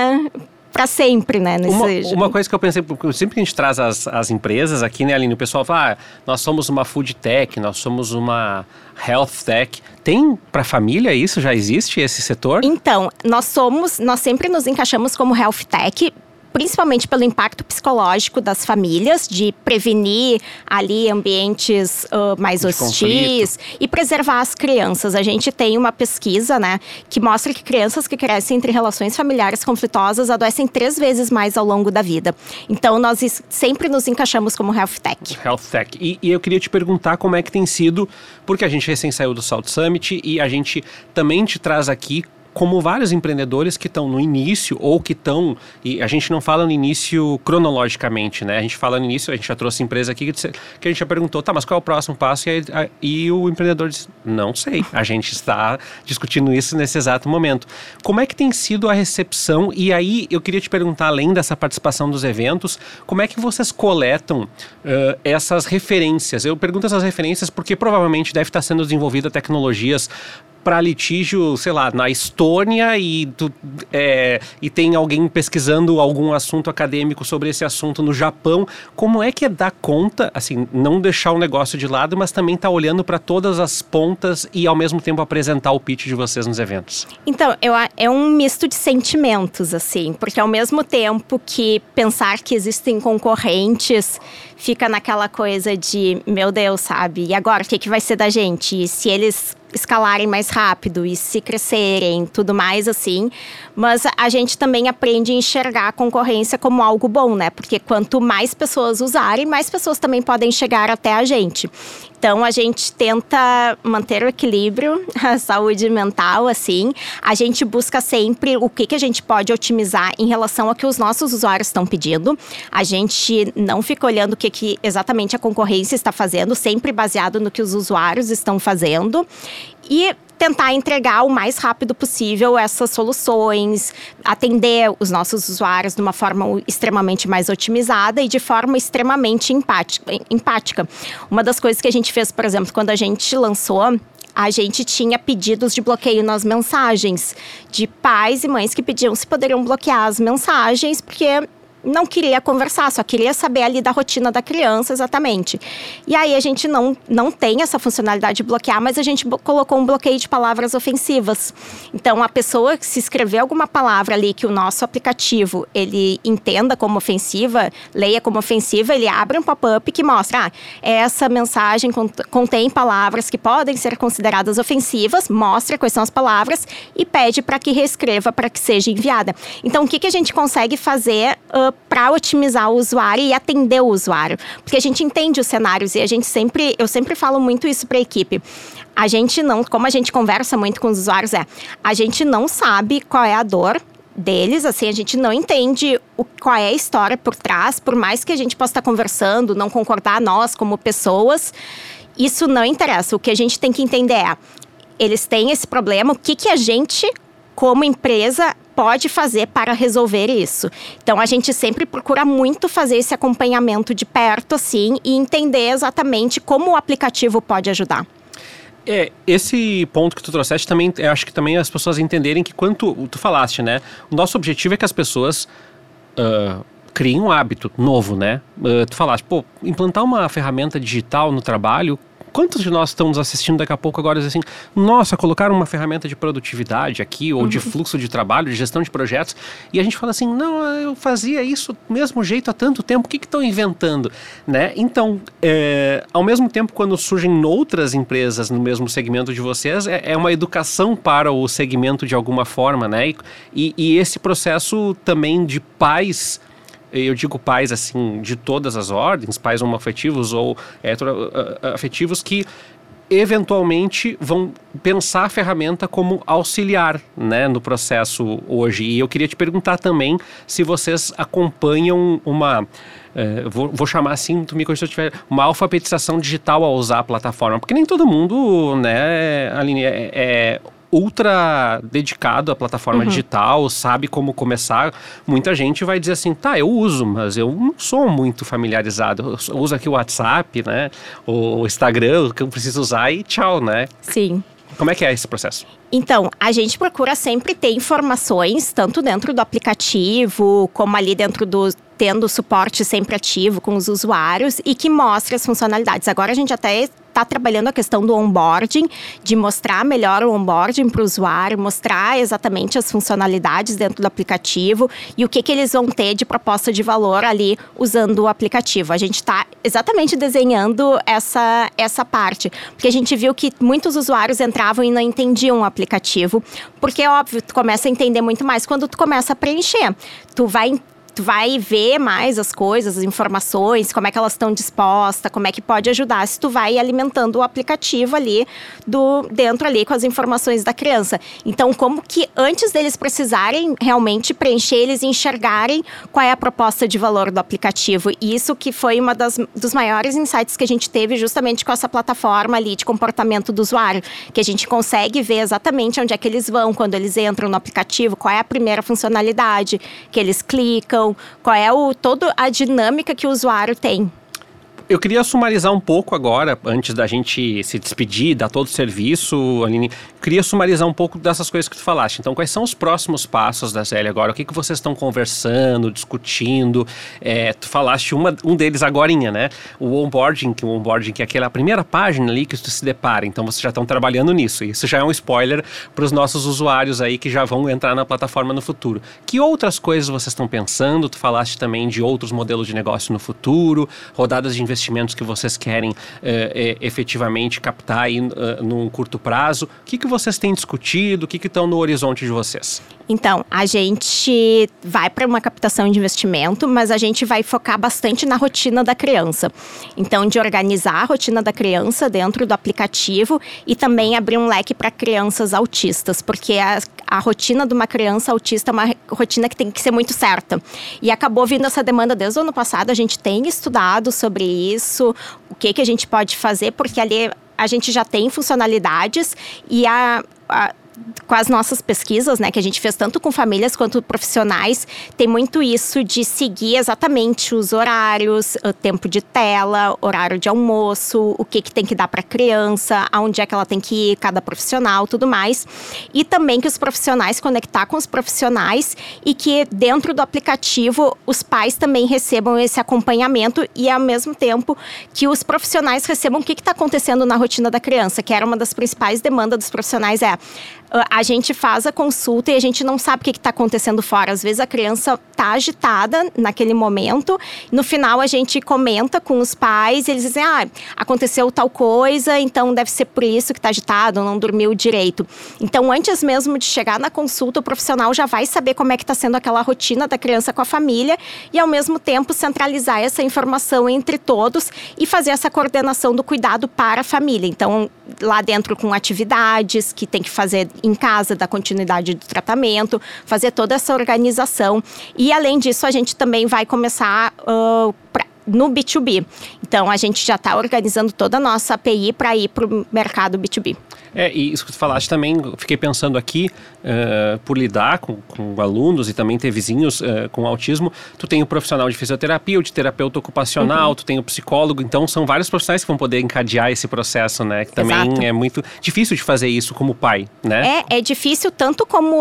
para sempre, né? Uma coisa que eu pensei, porque sempre que a gente traz as empresas aqui, né, Aline, o pessoal fala, nós somos uma food tech, nós somos uma health tech. Tem para família isso? Já existe esse setor? Então, nós sempre nos encaixamos como health tech, principalmente pelo impacto psicológico das famílias, de prevenir ali ambientes mais hostis e preservar as crianças. A gente tem uma pesquisa, né, que mostra que crianças que crescem entre relações familiares conflituosas adoecem 3 vezes mais ao longo da vida. Então, nós sempre nos encaixamos como Health Tech. Health Tech. E eu queria te perguntar como é que tem sido, porque a gente recém saiu do Salt Summit e a gente também te traz aqui como vários empreendedores que estão no início ou que estão, e a gente não fala no início cronologicamente, né? A gente fala no início, a gente já trouxe empresa aqui que a gente já perguntou, tá, mas qual é o próximo passo? E o empreendedor diz, não sei, a gente está discutindo isso nesse exato momento. Como é que tem sido a recepção? E aí eu queria te perguntar, além dessa participação dos eventos, como é que vocês coletam essas referências? Eu pergunto essas referências porque provavelmente deve estar sendo desenvolvida tecnologias para litígio, sei lá, na Estônia e tem alguém pesquisando algum assunto acadêmico sobre esse assunto no Japão. Como é que é dar conta, assim, não deixar o negócio de lado, mas também estar olhando para todas as pontas e ao mesmo tempo apresentar o pitch de vocês nos eventos? Então, é um misto de sentimentos, assim, porque ao mesmo tempo que pensar que existem concorrentes fica naquela coisa de, meu Deus, sabe? E agora, o que vai ser da gente? E se eles escalarem mais rápido e se crescerem, tudo mais assim. Mas a gente também aprende a enxergar a concorrência como algo bom, né? Porque quanto mais pessoas usarem, mais pessoas também podem chegar até a gente. Então, a gente tenta manter o equilíbrio, a saúde mental, assim. A gente busca sempre o que a gente pode otimizar em relação ao que os nossos usuários estão pedindo. A gente não fica olhando o que exatamente a concorrência está fazendo, sempre baseado no que os usuários estão fazendo. E tentar entregar o mais rápido possível essas soluções, atender os nossos usuários de uma forma extremamente mais otimizada e de forma extremamente empática. Uma das coisas que a gente fez, por exemplo, quando a gente lançou, a gente tinha pedidos de bloqueio nas mensagens de pais e mães que pediam se poderiam bloquear as mensagens, porque não queria conversar, só queria saber ali da rotina da criança exatamente. E aí a gente não tem essa funcionalidade de bloquear, mas a gente colocou um bloqueio de palavras ofensivas. Então a pessoa que se escrever alguma palavra ali que o nosso aplicativo ele entenda como ofensiva, leia como ofensiva, ele abre um pop-up que mostra, essa mensagem contém palavras que podem ser consideradas ofensivas, mostra quais são as palavras e pede para que reescreva para que seja enviada. Então o que a gente consegue fazer para otimizar o usuário e atender o usuário. Porque a gente entende os cenários e eu sempre falo muito isso para a equipe. A gente não, como a gente conversa muito com os usuários, a gente não sabe qual é a dor deles, assim, a gente não entende qual é a história por trás, por mais que a gente possa estar conversando, não concordar nós como pessoas, isso não interessa. O que a gente tem que entender eles têm esse problema, o que a gente, como empresa, pode fazer para resolver isso. Então, a gente sempre procura muito fazer esse acompanhamento de perto, assim, e entender exatamente como o aplicativo pode ajudar. Esse ponto que tu trouxeste também, eu acho que também as pessoas entenderem que quando tu falaste, né? O nosso objetivo é que as pessoas criem um hábito novo, né? Tu falaste, implantar uma ferramenta digital no trabalho, quantos de nós estamos assistindo daqui a pouco agora assim, nossa, colocaram uma ferramenta de produtividade aqui, ou de fluxo de trabalho, de gestão de projetos, e a gente fala assim, não, eu fazia isso do mesmo jeito há tanto tempo, o que estão inventando? Né? Então, ao mesmo tempo, quando surgem outras empresas no mesmo segmento de vocês, é uma educação para o segmento de alguma forma, né? E esse processo também de pais, eu digo pais assim, de todas as ordens, pais homoafetivos ou heteroafetivos, que eventualmente vão pensar a ferramenta como auxiliar, né, no processo hoje. E eu queria te perguntar também se vocês acompanham uma... vou chamar assim, tu me corrija se eu tiver, uma alfabetização digital ao usar a plataforma, porque nem todo mundo, né, Aline, é ultra dedicado à plataforma digital, sabe como começar. Muita gente vai dizer assim, tá, eu uso, mas eu não sou muito familiarizado. Eu uso aqui o WhatsApp, né, o Instagram, que eu preciso usar e tchau, né? Sim. Como é que é esse processo? Então, a gente procura sempre ter informações, tanto dentro do aplicativo, como ali dentro tendo suporte sempre ativo com os usuários e que mostre as funcionalidades. Agora a gente até está trabalhando a questão do onboarding, de mostrar melhor o onboarding para o usuário, mostrar exatamente as funcionalidades dentro do aplicativo e o que eles vão ter de proposta de valor ali usando o aplicativo. A gente está exatamente desenhando essa parte, porque a gente viu que muitos usuários entravam e não entendiam o aplicativo, porque, óbvio, tu começa a entender muito mais quando tu começa a preencher. Tu vai ver mais as coisas, as informações, como é que elas estão dispostas, como é que pode ajudar, se tu vai alimentando o aplicativo ali, dentro ali com as informações da criança. Então, como que antes deles precisarem realmente preencher, eles enxergarem qual é a proposta de valor do aplicativo. E isso que foi uma dos maiores insights que a gente teve justamente com essa plataforma ali de comportamento do usuário, que a gente consegue ver exatamente onde é que eles vão quando eles entram no aplicativo, qual é a primeira funcionalidade que eles clicam, qual é toda a dinâmica que o usuário tem. Eu queria sumarizar um pouco agora, antes da gente se despedir, dar todo o serviço, Aline. Queria sumarizar um pouco dessas coisas que tu falaste. Então, quais são os próximos passos da Zélia agora? O que vocês estão conversando, discutindo? Tu falaste um deles agorinha, né? O onboarding, que é aquela primeira página ali que tu se depara. Então, vocês já estão trabalhando nisso. Isso já é um spoiler para os nossos usuários aí que já vão entrar na plataforma no futuro. Que outras coisas vocês estão pensando? Tu falaste também de outros modelos de negócio no futuro, rodadas de investimentos que vocês querem efetivamente captar aí num curto prazo. O que vocês têm discutido? O que estão no horizonte de vocês? Então, a gente vai para uma captação de investimento, mas a gente vai focar bastante na rotina da criança. Então, de organizar a rotina da criança dentro do aplicativo e também abrir um leque para crianças autistas, porque a rotina de uma criança autista é uma rotina que tem que ser muito certa. E acabou vindo essa demanda desde o ano passado, a gente tem estudado sobre isso, o que a gente pode fazer, porque ali a gente já tem funcionalidades e com as nossas pesquisas, né, que a gente fez tanto com famílias quanto profissionais, tem muito isso de seguir exatamente os horários, o tempo de tela, horário de almoço, o que tem que dar para a criança, aonde é que ela tem que ir, cada profissional, tudo mais. E também que os profissionais conectar com os profissionais e que dentro do aplicativo os pais também recebam esse acompanhamento e ao mesmo tempo que os profissionais recebam o que está acontecendo na rotina da criança, que era uma das principais demandas dos profissionais a gente faz a consulta e a gente não sabe o que está acontecendo fora. Às vezes a criança está agitada naquele momento. No final a gente comenta com os pais e eles dizem, aconteceu tal coisa, então deve ser por isso que está agitado, não dormiu direito. Então antes mesmo de chegar na consulta, o profissional já vai saber como é que está sendo aquela rotina da criança com a família e ao mesmo tempo centralizar essa informação entre todos e fazer essa coordenação do cuidado para a família. Então lá dentro com atividades que tem que fazer em casa, da continuidade do tratamento, fazer toda essa organização. E, além disso, a gente também vai começar no B2B. Então, a gente já está organizando toda a nossa API para ir para o mercado B2B. E isso que tu falaste também, fiquei pensando aqui, por lidar com alunos e também ter vizinhos com autismo, tu tem o profissional de fisioterapia, o de terapeuta ocupacional, tu tem o psicólogo, então são vários profissionais que vão poder encadear esse processo, né? Que também é muito difícil de fazer isso como pai, né? É difícil tanto como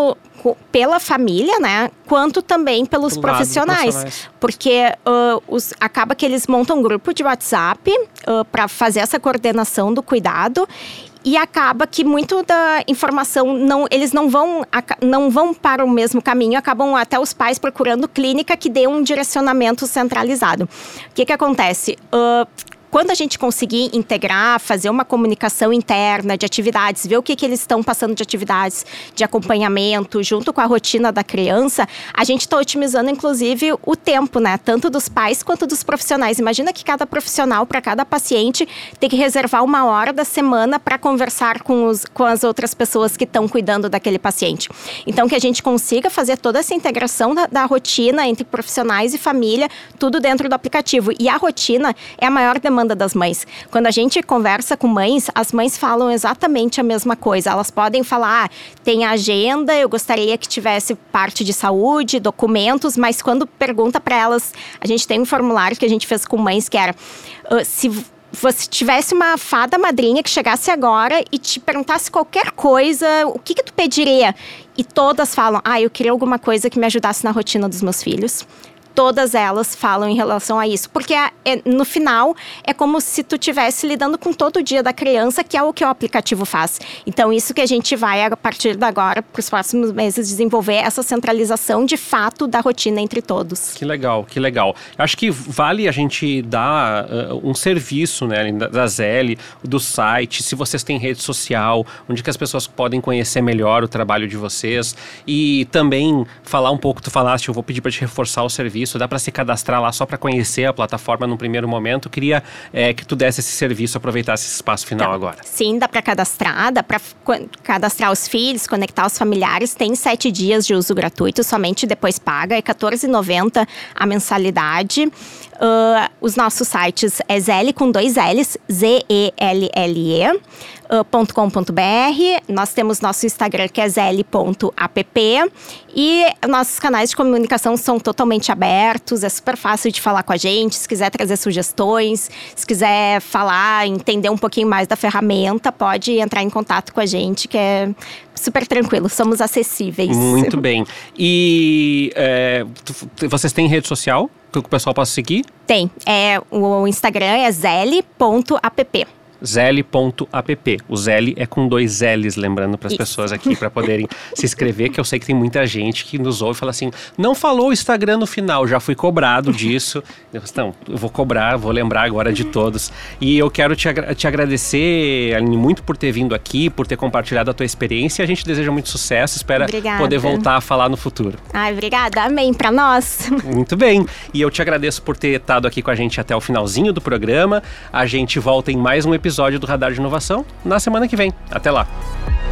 pela família, né? Quanto também pelos profissionais. Porque acaba que eles montam um grupo de WhatsApp para fazer essa coordenação do cuidado. E acaba que muito da informação, eles não vão para o mesmo caminho, acabam até os pais procurando clínica que dê um direcionamento centralizado. O que acontece? Quando a gente conseguir integrar, fazer uma comunicação interna de atividades, ver o que eles estão passando de atividades de acompanhamento, junto com a rotina da criança, a gente está otimizando, inclusive, o tempo, né? Tanto dos pais quanto dos profissionais. Imagina que cada profissional, para cada paciente, tem que reservar 1 hora da semana para conversar com as outras pessoas que estão cuidando daquele paciente. Então, que a gente consiga fazer toda essa integração da rotina entre profissionais e família, tudo dentro do aplicativo. E a rotina é a maior demanda das mães. Quando a gente conversa com mães, as mães falam exatamente a mesma coisa. Elas podem falar, tem a agenda, eu gostaria que tivesse parte de saúde, documentos, mas quando pergunta para elas, a gente tem um formulário que a gente fez com mães que era, se você tivesse uma fada madrinha que chegasse agora e te perguntasse qualquer coisa, o que tu pediria? E todas falam, eu queria alguma coisa que me ajudasse na rotina dos meus filhos. Todas elas falam em relação a isso. Porque no final, é como se tu estivesse lidando com todo o dia da criança, que é o que o aplicativo faz. Então, isso que a gente vai, a partir de agora, para os próximos meses, desenvolver essa centralização, de fato, da rotina entre todos. Que legal, que legal. Acho que vale a gente dar um serviço, né, da Zeli, do site, se vocês têm rede social, onde que as pessoas podem conhecer melhor o trabalho de vocês. E também falar um pouco, tu falaste, eu vou pedir para te reforçar o serviço. Dá para se cadastrar lá só para conhecer a plataforma num primeiro momento. Queria que tu desse esse serviço, aproveitasse esse espaço final agora. Sim, dá para cadastrar os filhos, conectar os familiares. Tem 7 dias de uso gratuito, somente depois paga. É R$14,90 a mensalidade. Os nossos sites é Zelle com 2 L's, ZELLE. .com.br. Nós temos nosso Instagram, que é zelle.app. E nossos canais de comunicação são totalmente abertos. É super fácil de falar com a gente. Se quiser trazer sugestões, se quiser falar, entender um pouquinho mais da ferramenta, pode entrar em contato com a gente, que é super tranquilo. Somos acessíveis. Muito bem. E vocês têm rede social que o pessoal possa seguir? Tem. O Instagram é zelle.app. Zelle.app. O Zelle é com 2 L's, lembrando para as pessoas aqui, para poderem se inscrever, que eu sei que tem muita gente que nos ouve e fala assim, não falou o Instagram no final, já fui cobrado disso. Então, eu vou cobrar, vou lembrar agora de todos. E eu quero te agradecer, Aline, muito por ter vindo aqui, por ter compartilhado a tua experiência. A gente deseja muito sucesso, espera poder voltar a falar no futuro. Obrigada, amém, para nós. Muito bem. E eu te agradeço por ter estado aqui com a gente até o finalzinho do programa. A gente volta em mais um episódio do Radar de Inovação na semana que vem. Até lá!